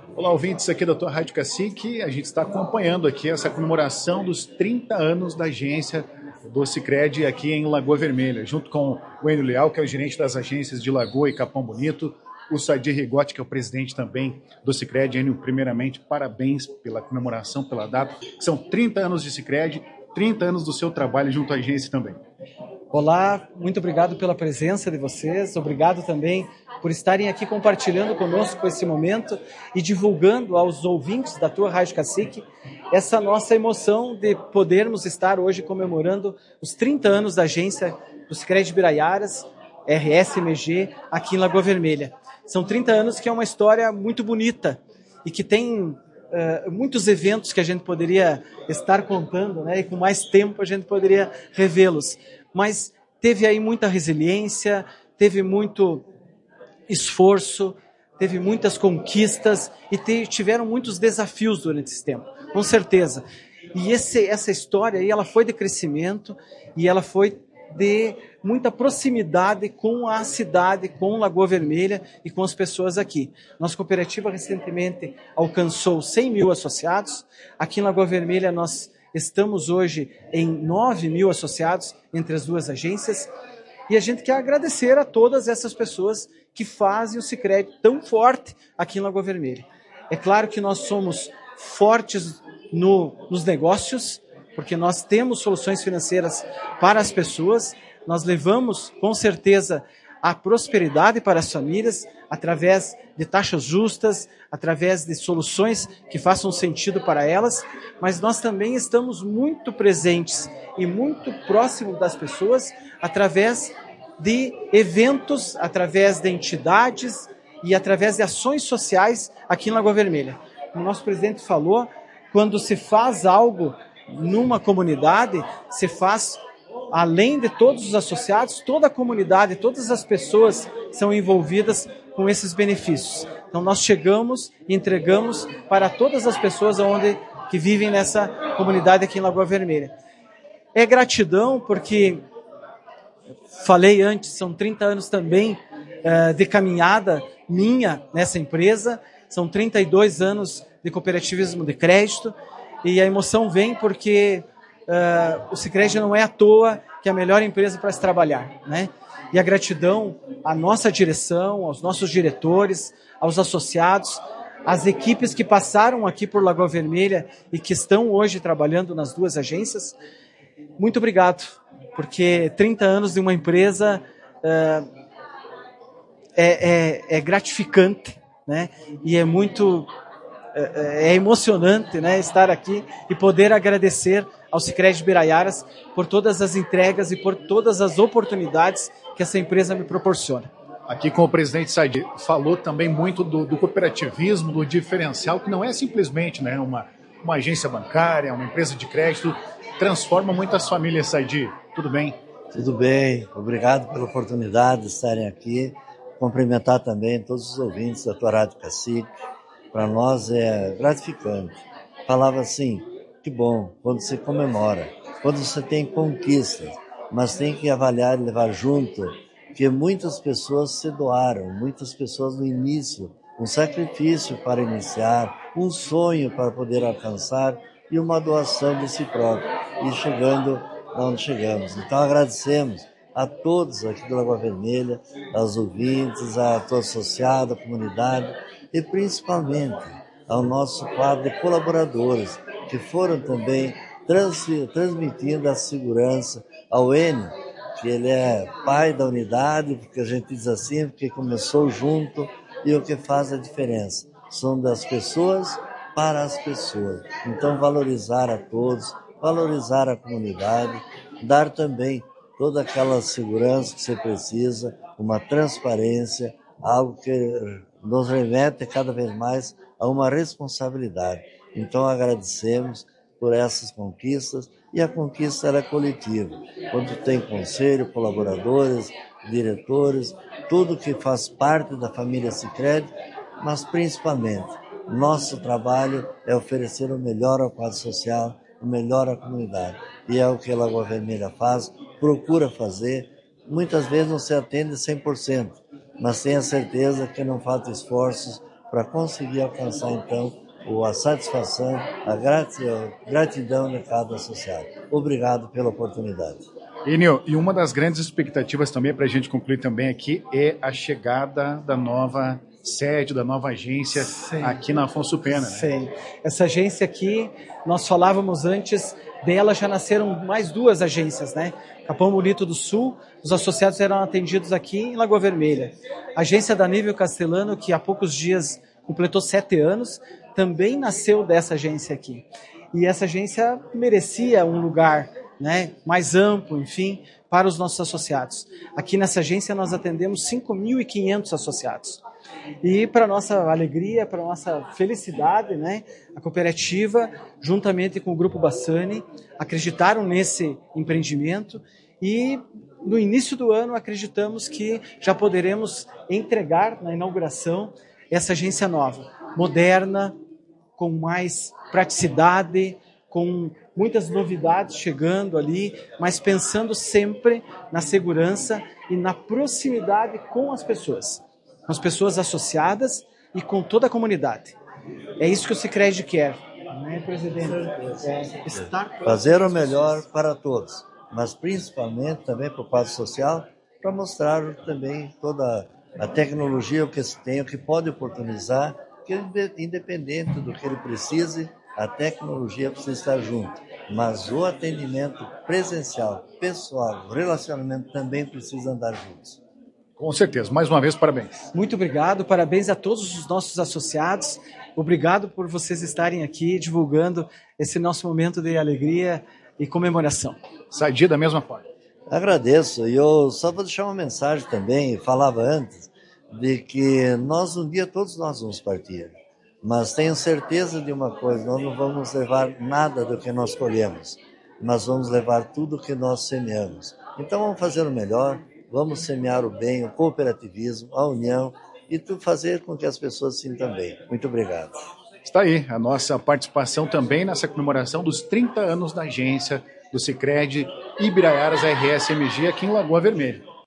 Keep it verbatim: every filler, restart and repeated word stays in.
Olá, ouvintes aqui da tua Rádio Cacique. A gente está acompanhando aqui essa comemoração dos trinta anos da agência do Sicredi aqui em Lagoa Vermelha, junto com o Enio Leal, que é o gerente das agências de Lagoa e Capão Bonito, o Saidir Rigotti, que é o presidente também do Sicredi. Enio, primeiramente, parabéns pela comemoração, pela data. São trinta anos de Sicredi, trinta anos do seu trabalho junto à agência também. Olá, muito obrigado pela presença de vocês, obrigado também por estarem aqui compartilhando conosco esse momento e divulgando aos ouvintes da tua Rádio Cacique essa nossa emoção de podermos estar hoje comemorando os trinta anos da agência do Sicredi Biraiaras, R S M G, aqui em Lagoa Vermelha. São trinta anos que é uma história muito bonita e que tem uh, muitos eventos que a gente poderia estar contando, né? E com mais tempo a gente poderia revê-los. Mas teve aí muita resiliência, teve muito esforço, teve muitas conquistas e te, tiveram muitos desafios durante esse tempo, com certeza. E esse, essa história aí, ela foi de crescimento e ela foi de muita proximidade com a cidade, com Lagoa Vermelha e com as pessoas aqui. Nossa cooperativa recentemente alcançou cem mil associados. Aqui em Lagoa Vermelha nós estamos hoje em nove mil associados entre as duas agências e a gente quer agradecer a todas essas pessoas que fazem o Sicredi tão forte aqui em Lagoa Vermelha. É claro que nós somos fortes no, nos negócios, porque nós temos soluções financeiras para as pessoas, nós levamos com certeza a prosperidade para as famílias através de taxas justas, através de soluções que façam sentido para elas, mas nós também estamos muito presentes e muito próximos das pessoas através de eventos, através de entidades e através de ações sociais aqui em Lagoa Vermelha. Como o nosso presidente falou, quando se faz algo numa comunidade, se faz além de todos os associados, toda a comunidade, todas as pessoas são envolvidas com esses benefícios. Então nós chegamos e entregamos para todas as pessoas onde, que vivem nessa comunidade aqui em Lagoa Vermelha. É gratidão porque, falei antes, são trinta anos também uh, de caminhada minha nessa empresa, são trinta e dois anos de cooperativismo de crédito e a emoção vem porque Uh, o Sicredi não é à toa que é a melhor empresa para se trabalhar, né? E a gratidão à nossa direção, aos nossos diretores, aos associados, às equipes que passaram aqui por Lagoa Vermelha e que estão hoje trabalhando nas duas agências. Muito obrigado, porque trinta anos de uma empresa uh, é, é, é gratificante, né? E é muito é, é emocionante, né, estar aqui e poder agradecer ao Sicredi Biraiaras por todas as entregas e por todas as oportunidades que essa empresa me proporciona. Aqui com o presidente Saidir, falou também muito do, do cooperativismo, do diferencial, que não é simplesmente, né, uma, uma agência bancária, uma empresa de crédito, transforma muitas famílias, Saidir. Tudo bem? Tudo bem, obrigado pela oportunidade de estarem aqui. Cumprimentar também todos os ouvintes da tua Rádio Cacique. Para nós é gratificante. Falava assim, que bom, quando você comemora, quando você tem conquistas, mas tem que avaliar e levar junto que muitas pessoas se doaram, muitas pessoas no início, um sacrifício para iniciar, um sonho para poder alcançar e uma doação de si próprio, e chegando onde chegamos. Então agradecemos a todos aqui do Lagoa Vermelha, aos ouvintes, a tua associada, a comunidade e principalmente ao nosso quadro de colaboradores, que foram também trans, transmitindo a segurança ao Enio, que ele é pai da unidade, porque a gente diz assim, porque começou junto, e o que faz a diferença são das pessoas para as pessoas. Então valorizar a todos, valorizar a comunidade, dar também toda aquela segurança que você precisa, uma transparência, algo que nos remete cada vez mais a uma responsabilidade. Então agradecemos por essas conquistas e a conquista era coletiva. Quando tem conselho, colaboradores, diretores, tudo que faz parte da família Sicredi, mas principalmente nosso trabalho é oferecer o melhor ao quadro social, o melhor à comunidade. E é o que a Lagoa Vermelha faz, procura fazer. Muitas vezes não se atende cem por cento, mas tenha certeza que não falta esforços para conseguir alcançar, então, a satisfação, a gratidão de cada associado. Obrigado pela oportunidade. Enio, e uma das grandes expectativas também, para a gente concluir também aqui, é a chegada da nova sede, da nova agência Sim. aqui na Afonso Pena. Né? Sim. Essa agência aqui, nós falávamos antes dela, já nasceram mais duas agências, né? Capão Bonito do Sul, os associados eram atendidos aqui em Lagoa Vermelha. A agência da Nível Castelano, que há poucos dias completou sete anos, também nasceu dessa agência aqui. E essa agência merecia um lugar, né, mais amplo, enfim, para os nossos associados. Aqui nessa agência nós atendemos cinco mil e quinhentos associados. E para nossa alegria, para nossa felicidade, né, a cooperativa, juntamente com o Grupo Bassani, acreditaram nesse empreendimento e no início do ano acreditamos que já poderemos entregar na inauguração essa agência nova, moderna, com mais praticidade, com muitas novidades chegando ali, mas pensando sempre na segurança e na proximidade com as pessoas, com as pessoas associadas e com toda a comunidade. É isso que o Sicredi quer, né, presidente? É estar fazer o melhor para todos, mas principalmente também para o quadro social, para mostrar também toda a tecnologia que se tem, o que pode oportunizar, que independente do que ele precise, a tecnologia precisa estar junto, mas o atendimento presencial, pessoal, o relacionamento também precisa andar juntos. Com certeza. Mais uma vez, parabéns. Muito obrigado. Parabéns a todos os nossos associados. Obrigado por vocês estarem aqui divulgando esse nosso momento de alegria e comemoração. Sadia da mesma forma. Agradeço. E eu só vou deixar uma mensagem também, falava antes, de que nós um dia todos nós vamos partir. Mas tenho certeza de uma coisa, nós não vamos levar nada do que nós colhemos, nós vamos levar tudo o que nós semeamos. Então vamos fazer o melhor, vamos semear o bem, o cooperativismo, a união e tu fazer com que as pessoas sintam bem. Muito obrigado. Está aí a nossa participação também nessa comemoração dos trinta anos da agência do Sicredi Ibiraiaras R S M G aqui em Lagoa Vermelha.